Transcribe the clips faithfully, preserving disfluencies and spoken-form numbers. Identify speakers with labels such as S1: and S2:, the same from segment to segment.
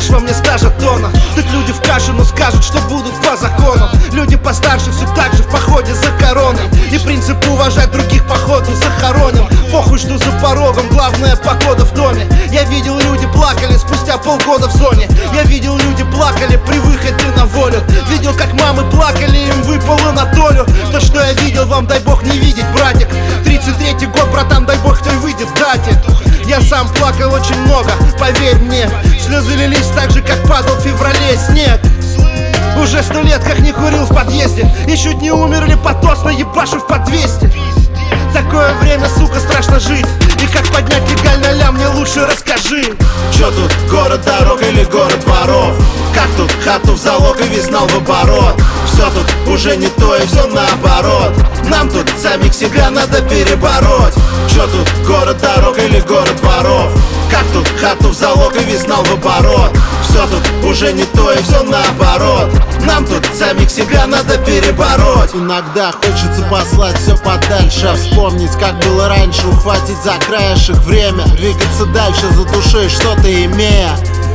S1: во мне стажа тона. Тут люди в каше, но скажут, что будут по закону. Люди постарше все так же в походе за короной. И принцип уважать других походу захороним. Похуй, что за порогом, главное погода в доме. Я видел, люди плакали спустя полгода в зоне. Я видел, люди плакали при выходе на волю. Видел, как мамы плакали, им выпало на долю. То, что я видел, вам дай бог не видеть, братик. Тридцать третий год, братан, дай бог кто и выйдет, дате. Я сам плакал очень много, поверь мне. Слезы лились так же, как падал в феврале снег. Уже сто лет как не курил в подъезде. И чуть не умерли потосно, ебашив по двести. Такое время, сука, страшно жить. И как поднять легально лям, мне лучше расскажи.
S2: Чё тут, город дорог или город воров? Как тут, хату в залог и визнал в оборот? Все тут уже не то и все наоборот. Нам тут самих себя надо перебороть. Чё тут, город дорог или город воров? Как тут, хату в залог и визнал в оборот? Все тут уже не то и все наоборот. Нам тут самих себя надо перебороть.
S3: Иногда хочется послать все подальше, а вспомнить, как было раньше, ухватить за краешек время, двигаться дальше за душой, что-то имея.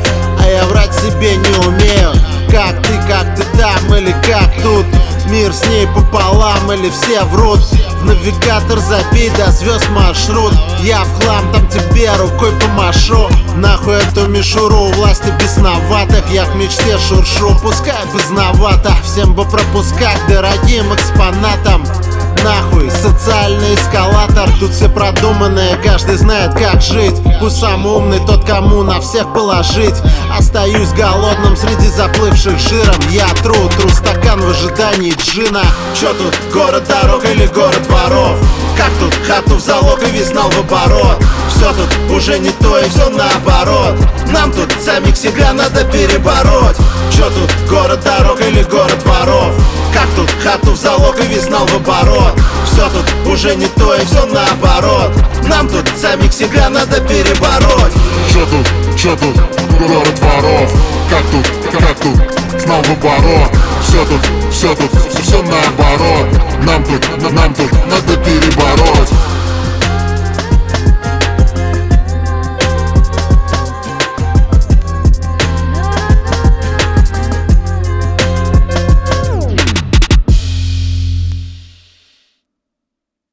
S3: А я врать себе не умею. Как ты, как ты там или как тут? Мир с ней пополам или все врут? В навигатор забей до звезд маршрут. Я в хлам, там тебе рукой помашу. Нахуй эту мишуру у власти бесноватых. Я к мечте шуршу, пускай поздновато. Всем бы пропускать дорогим экспонатам. Нахуй социальный эскалатор. Тут все продуманное, каждый знает как жить. Пусть самый умный тот, кому на всех положить. Остаюсь голодным среди заплывших жиром. Я тру, тру стакан в ожидании джина.
S2: Чё тут, город дорог или город воров? Как тут, хату в залог и визнал в оборот? Все тут уже не то и все наоборот. Нам тут самих себя надо перебороть. Чё тут, город дорог или город воров? Как тут, хату в залог и визнал в оборот? Все тут уже не то и все наоборот. Нам тут самих себя надо перебороть.
S4: Чё тут, чё тут, город воров? Как тут, как тут, знал в оборот? Все тут, все тут, все наоборот. Нам тут, нам тут надо перебороть.